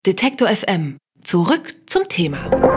Detektor FM. Zurück zum Thema.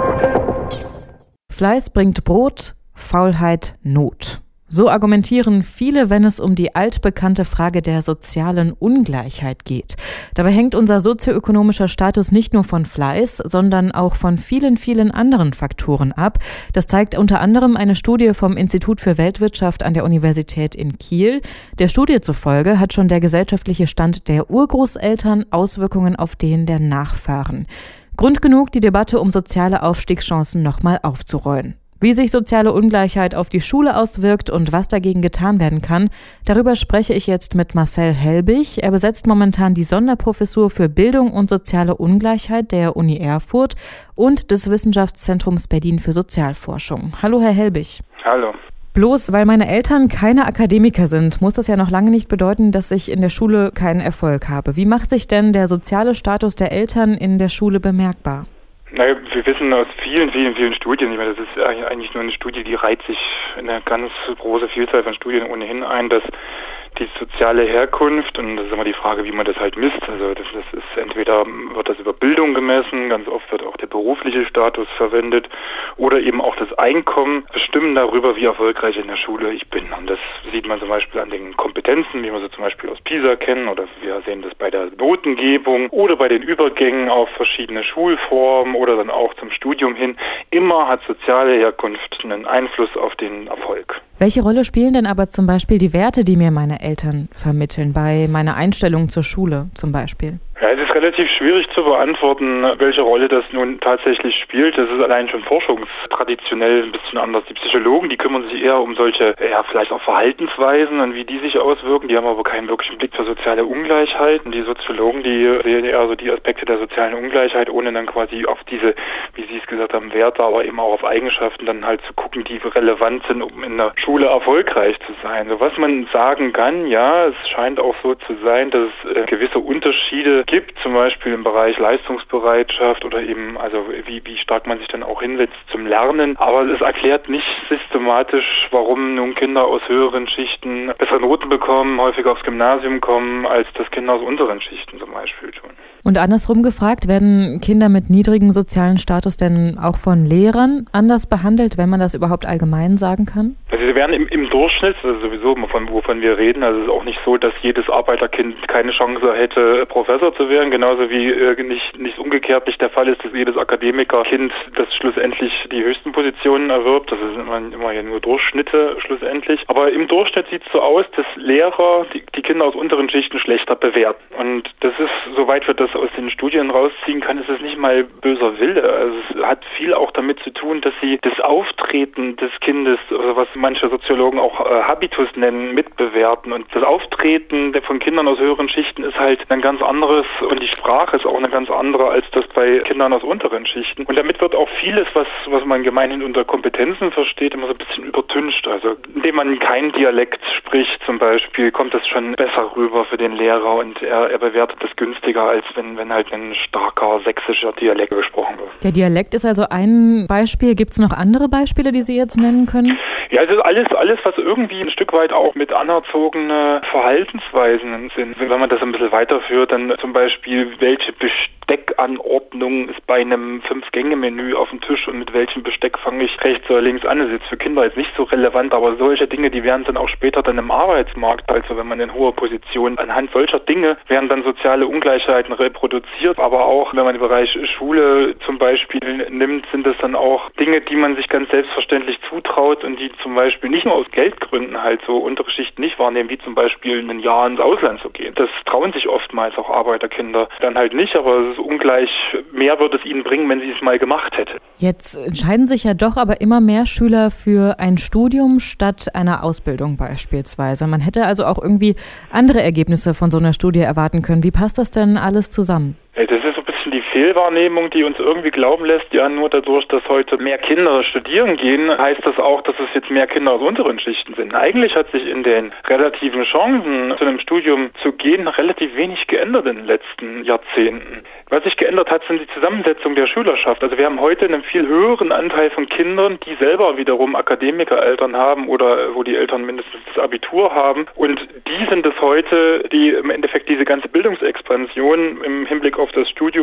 Fleiß bringt Brot, Faulheit Not. So argumentieren viele, wenn es um die altbekannte Frage der sozialen Ungleichheit geht. Dabei hängt unser sozioökonomischer Status nicht nur von Fleiß, sondern auch von vielen, vielen anderen Faktoren ab. Das zeigt unter anderem eine Studie vom Institut für Weltwirtschaft an der Universität in Kiel. Der Studie zufolge hat schon der gesellschaftliche Stand der Urgroßeltern Auswirkungen auf den der Nachfahren. Grund genug, die Debatte um soziale Aufstiegschancen nochmal aufzurollen. Wie sich soziale Ungleichheit auf die Schule auswirkt und was dagegen getan werden kann, darüber spreche ich jetzt mit Marcel Helbig. Er besetzt momentan die Sonderprofessur für Bildung und soziale Ungleichheit der Uni Erfurt und des Wissenschaftszentrums Berlin für Sozialforschung. Hallo, Herr Helbig. Hallo. Bloß weil meine Eltern keine Akademiker sind, muss das ja noch lange nicht bedeuten, dass ich in der Schule keinen Erfolg habe. Wie macht sich denn der soziale Status der Eltern in der Schule bemerkbar? Naja, wir wissen aus vielen Studien, ich meine, das ist eigentlich nur eine Studie, die reiht sich in eine ganz große Vielzahl von Studien ohnehin ein, dass die soziale Herkunft, und das ist immer die Frage, wie man das halt misst, also das ist entweder wird das über Bildung gemessen, ganz oft wird auch der berufliche Status verwendet, oder eben auch das Einkommen bestimmen darüber, wie erfolgreich in der Schule ich bin. Und das sieht man zum Beispiel an den Kompetenzen, wie wir sie zum Beispiel aus PISA kennen, oder wir sehen das bei der Notengebung oder bei den Übergängen auf verschiedene Schulformen oder dann auch zum Studium hin. Immer hat soziale Herkunft einen Einfluss auf den Erfolg. Welche Rolle spielen denn aber zum Beispiel die Werte, die mir meine Eltern vermitteln, bei meiner Einstellung zur Schule zum Beispiel? Ja, es ist relativ schwierig zu beantworten, welche Rolle das nun tatsächlich spielt. Das ist allein schon forschungstraditionell ein bisschen anders. Die Psychologen, die kümmern sich eher um solche, vielleicht auch Verhaltensweisen und wie die sich auswirken. Die haben aber keinen wirklichen Blick für soziale Ungleichheit. Und die Soziologen, die sehen eher so die Aspekte der sozialen Ungleichheit, ohne dann quasi auf diese, wie Sie es gesagt haben, Werte, aber eben auch auf Eigenschaften dann halt zu gucken, die relevant sind, um in der Schule erfolgreich zu sein. So, was man sagen kann, ja, es scheint auch so zu sein, dass es gewisse Unterschiede gibt, zum Beispiel im Bereich Leistungsbereitschaft oder eben, also wie stark man sich dann auch hinsetzt zum Lernen. Aber es erklärt nicht systematisch, warum nun Kinder aus höheren Schichten bessere Noten bekommen, häufiger aufs Gymnasium kommen, als das Kinder aus unteren Schichten zum Beispiel tun. Und andersrum gefragt, werden Kinder mit niedrigem sozialen Status denn auch von Lehrern anders behandelt, wenn man das überhaupt allgemein sagen kann? Also sie werden im Durchschnitt, also sowieso wovon wir reden, also es ist auch nicht so, dass jedes Arbeiterkind keine Chance hätte, Professor zu werden, genauso wie nicht umgekehrt nicht der Fall ist, dass jedes Akademikerkind das schlussendlich die höchsten Positionen erwirbt. Das sind immer ja nur Durchschnitte schlussendlich. Aber im Durchschnitt sieht es so aus, dass Lehrer die Kinder aus unteren Schichten schlechter bewerten. Und das ist, soweit wir das aus den Studien rausziehen kann, ist es nicht mal böser Wille. Also es hat viel auch damit zu tun, dass sie das Auftreten des Kindes, also was manche Soziologen auch Habitus nennen, mitbewerten. Und das Auftreten von Kindern aus höheren Schichten ist halt ein ganz anderes und die Sprache ist auch eine ganz andere als das bei Kindern aus unteren Schichten. Und damit wird auch vieles, was man gemeinhin unter Kompetenzen versteht, immer so ein bisschen übertüncht. Also indem man keinen Dialekt spricht zum Beispiel, kommt das schon besser rüber für den Lehrer und er bewertet das günstiger, als wenn halt ein starker sächsischer Dialekt gesprochen wird. Der Dialekt ist also ein Beispiel. Gibt es noch andere Beispiele, die Sie jetzt nennen können? Ja, es ist alles, was irgendwie ein Stück weit auch mit anerzogene Verhaltensweisen sind. Wenn man das ein bisschen weiterführt, dann zum Beispiel, welche Besteckanordnung ist bei einem 5-Gänge-Menü auf dem Tisch und mit welchem Besteck fange ich rechts oder links an. Das ist jetzt für Kinder jetzt nicht so relevant, aber solche Dinge, die werden dann auch später dann im Arbeitsmarkt, also wenn man in hoher Position, anhand solcher Dinge werden dann soziale Ungleichheiten reproduziert, aber auch wenn man den Bereich Schule zum Beispiel nimmt, sind das dann auch Dinge, die man sich ganz selbstverständlich zutraut und die zum Beispiel nicht nur aus Geldgründen halt so untere Schichten nicht wahrnehmen, wie zum Beispiel ein Jahr ins Ausland zu gehen. Das trauen sich oftmals auch Arbeiterkinder dann halt nicht, aber es ist ungleich, mehr würde es ihnen bringen, wenn sie es mal gemacht hätte. Jetzt entscheiden sich ja doch aber immer mehr Schüler für ein Studium statt einer Ausbildung beispielsweise. Man hätte also auch irgendwie andere Ergebnisse von so einer Studie erwarten können. Wie passt das denn alles zusammen? Das ist so ein bisschen die Fehlwahrnehmung, die uns irgendwie glauben lässt, ja, nur dadurch, dass heute mehr Kinder studieren gehen, heißt das auch, dass es jetzt mehr Kinder aus unteren Schichten sind. Eigentlich hat sich in den relativen Chancen, zu einem Studium zu gehen, relativ wenig geändert in den letzten Jahrzehnten. Was sich geändert hat, sind die Zusammensetzung der Schülerschaft. Also wir haben heute einen viel höheren Anteil von Kindern, die selber wiederum Akademikereltern haben oder wo die Eltern mindestens das Abitur haben. Und die sind es heute, die im Endeffekt diese ganze Bildungsexpansion im Hinblick auf das Studium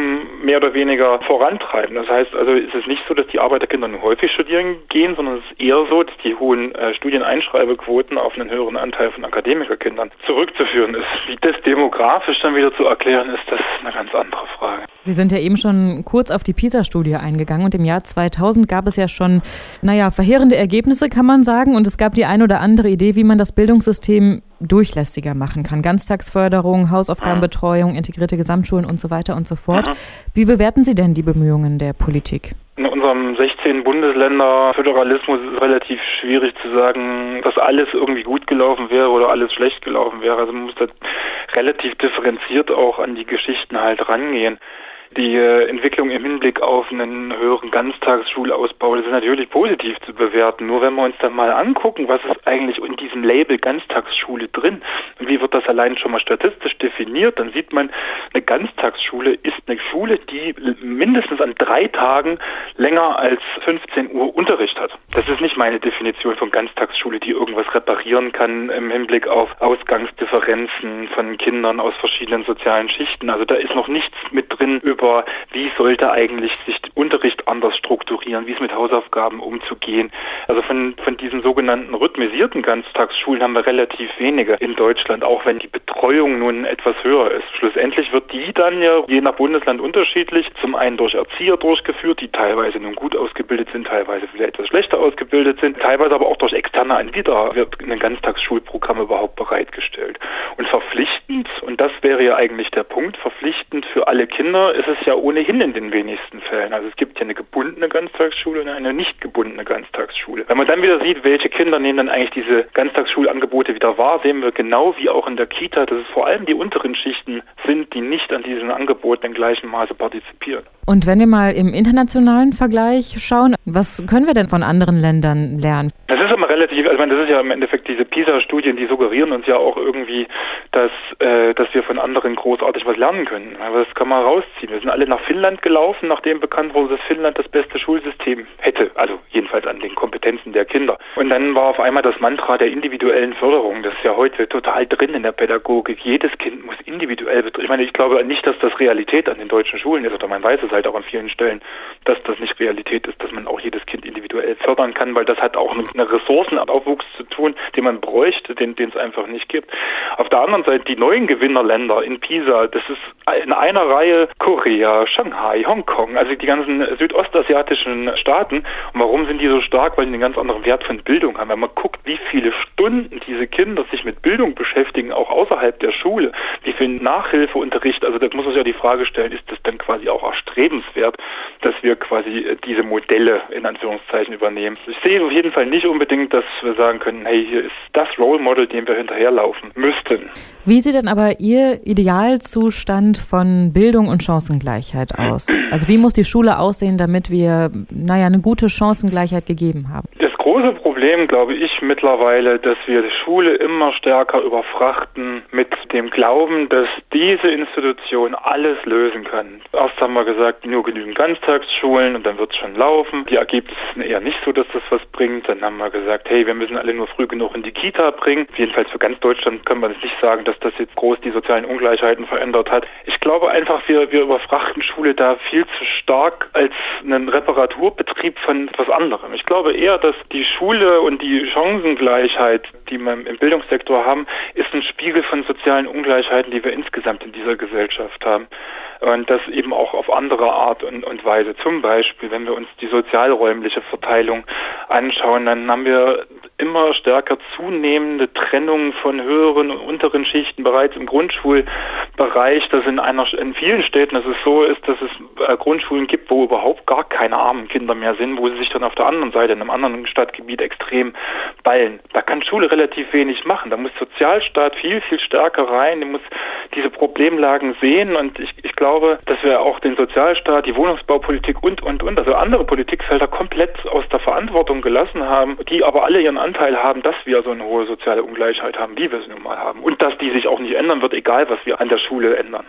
Studium mehr oder weniger vorantreiben. Das heißt also, ist es nicht so, dass die Arbeiterkinder nur häufig studieren gehen, sondern es ist eher so, dass die hohen Studieneinschreibequoten auf einen höheren Anteil von Akademikerkindern zurückzuführen ist. Wie das demografisch dann wieder zu erklären ist, das ist eine ganz andere Frage. Sie sind ja eben schon kurz auf die PISA-Studie eingegangen und im Jahr 2000 gab es ja schon, verheerende Ergebnisse, kann man sagen, und es gab die ein oder andere Idee, wie man das Bildungssystem durchlässiger machen kann. Ganztagsförderung, Hausaufgabenbetreuung, integrierte Gesamtschulen und so weiter und so fort. Wie bewerten Sie denn die Bemühungen der Politik? In unserem 16 Bundesländer-Föderalismus ist es relativ schwierig zu sagen, dass alles irgendwie gut gelaufen wäre oder alles schlecht gelaufen wäre. Also man muss da relativ differenziert auch an die Geschichten halt rangehen. Die Entwicklung im Hinblick auf einen höheren Ganztagsschulausbau, das ist natürlich positiv zu bewerten. Nur wenn wir uns dann mal angucken, was ist eigentlich in diesem Label Ganztagsschule drin und wie wird das allein schon mal statistisch definiert, dann sieht man, eine Ganztagsschule ist eine Schule, die mindestens an 3 Tagen länger als 15 Uhr Unterricht hat. Das ist nicht meine Definition von Ganztagsschule, die irgendwas reparieren kann im Hinblick auf Ausgangsdifferenzen von Kindern aus verschiedenen sozialen Schichten. Also da ist noch nichts mit drin über wie sollte eigentlich sich Unterricht anders strukturieren, wie es mit Hausaufgaben umzugehen. Also von diesen sogenannten rhythmisierten Ganztagsschulen haben wir relativ wenige in Deutschland, auch wenn die Betreuung nun etwas höher ist. Schlussendlich wird die dann ja je nach Bundesland unterschiedlich, zum einen durch Erzieher durchgeführt, die teilweise nun gut ausgebildet sind, teilweise vielleicht etwas schlechter ausgebildet sind, teilweise aber auch durch externe Anbieter wird ein Ganztagsschulprogramm überhaupt bereitgestellt. Und verpflichtend, und das wäre ja eigentlich der Punkt, verpflichtend für alle Kinder ist es ja ohnehin in den wenigsten Fällen. Also es gibt ja eine gebundene Ganztagsschule und eine nicht gebundene Ganztagsschule. Wenn man dann wieder sieht, welche Kinder nehmen dann eigentlich diese Ganztagsschulangebote wieder wahr, sehen wir genau wie auch in der Kita, dass es vor allem die unteren Schichten sind, die nicht an diesen Angeboten in gleichem Maße partizipieren. Und wenn wir mal im internationalen Vergleich schauen, was können wir denn von anderen Ländern lernen? Das ist immer relativ, das ist ja im Endeffekt diese PISA-Studien, die suggerieren uns ja auch irgendwie, dass wir von anderen großartig was lernen können. Aber das kann man rausziehen. Wir sind alle nach Finnland gelaufen, nachdem bekannt wurde, dass Finnland das beste Schulsystem hätte. Also jedenfalls an den Kompetenzen der Kinder. Und dann war auf einmal das Mantra der individuellen Förderung. Das ist ja heute total drin in der Pädagogik. Jedes Kind muss individuell betreut. Ich glaube nicht, dass das Realität an den deutschen Schulen ist, oder man weiß es halt auch an vielen Stellen, dass das nicht Realität ist, dass man auch jedes Kind individuell fördern kann, weil das hat auch mit einem Ressourcenaufwuchs zu tun, den man bräuchte, den es einfach nicht gibt. Auf der anderen Seite die neuen Gewinnerländer in PISA, das ist in einer Reihe Korea, Shanghai, Hongkong, also die ganzen südostasiatischen Staaten. Und warum sind die so stark? Weil die einen ganz anderen Wert von Bildung haben. Wenn man guckt, wie viele Stunden diese Kinder sich mit Bildung beschäftigen, auch außerhalb der Schule, wie viel Nachhilfeunterricht, also da muss man sich ja die Frage stellen, ist das dann quasi auch erstrebenswert, dass wir quasi diese Modelle in Anführungszeichen übernehmen. Ich sehe auf jeden Fall nicht unbedingt, dass wir sagen können, hey, hier ist das Role Model, dem wir hinterherlaufen müssten. Wie sieht denn aber Ihr Idealzustand von Bildung und Chancengleichheit aus? Also wie muss die Schule aussehen, damit wir eine gute Chancengleichheit gegeben haben? Das große Problem, glaube ich, mittlerweile, dass wir die Schule immer stärker überfrachten mit dem Glauben, dass diese Institution alles lösen kann. Erst haben wir gesagt, nur genügend Ganztagsschulen und dann wird es schon laufen. Die Ergebnisse sind eher nicht so, dass das was bringt. Dann haben wir gesagt, hey, wir müssen alle nur früh genug in die Kita bringen. Jedenfalls für ganz Deutschland können wir das nicht sagen, dass das jetzt groß die sozialen Ungleichheiten verändert hat. Ich glaube einfach, wir überfrachten Schule da viel zu stark als einen Reparaturbetrieb von etwas anderem. Ich glaube eher, dass die Schule und die Chancengleichheit, die wir im Bildungssektor haben, ist ein Spiegel von sozialen Ungleichheiten, die wir insgesamt in dieser Gesellschaft haben. Und das eben auch auf andere Art und Weise. Zum Beispiel, wenn wir uns die sozialräumliche Verteilung anschauen, dann haben wir immer stärker zunehmende Trennung von höheren und unteren Schichten bereits im Grundschulbereich, dass in vielen Städten es so ist, dass es Grundschulen gibt, wo überhaupt gar keine armen Kinder mehr sind, wo sie sich dann auf der anderen Seite in einem anderen Stadtgebiet extrem ballen. Da kann Schule relativ wenig machen. Da muss Sozialstaat viel, viel stärker rein. Die muss diese Problemlagen sehen und ich glaube, dass wir auch den Sozialstaat, die Wohnungsbaupolitik und, also andere Politikfelder komplett aus der Verantwortung gelassen haben, die aber alle ihren Anteil haben, dass wir so eine hohe soziale Ungleichheit haben, wie wir es nun mal haben. Und dass die sich auch nicht ändern wird, egal was wir an der Schule ändern.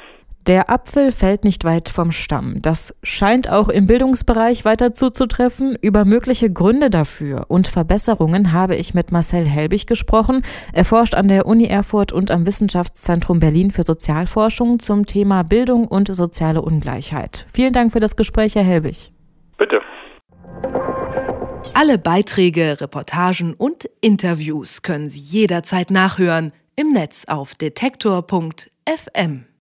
Der Apfel fällt nicht weit vom Stamm. Das scheint auch im Bildungsbereich weiter zuzutreffen. Über mögliche Gründe dafür und Verbesserungen habe ich mit Marcel Helbig gesprochen. Er forscht an der Uni Erfurt und am Wissenschaftszentrum Berlin für Sozialforschung zum Thema Bildung und soziale Ungleichheit. Vielen Dank für das Gespräch, Herr Helbig. Bitte. Alle Beiträge, Reportagen und Interviews können Sie jederzeit nachhören im Netz auf detektor.fm.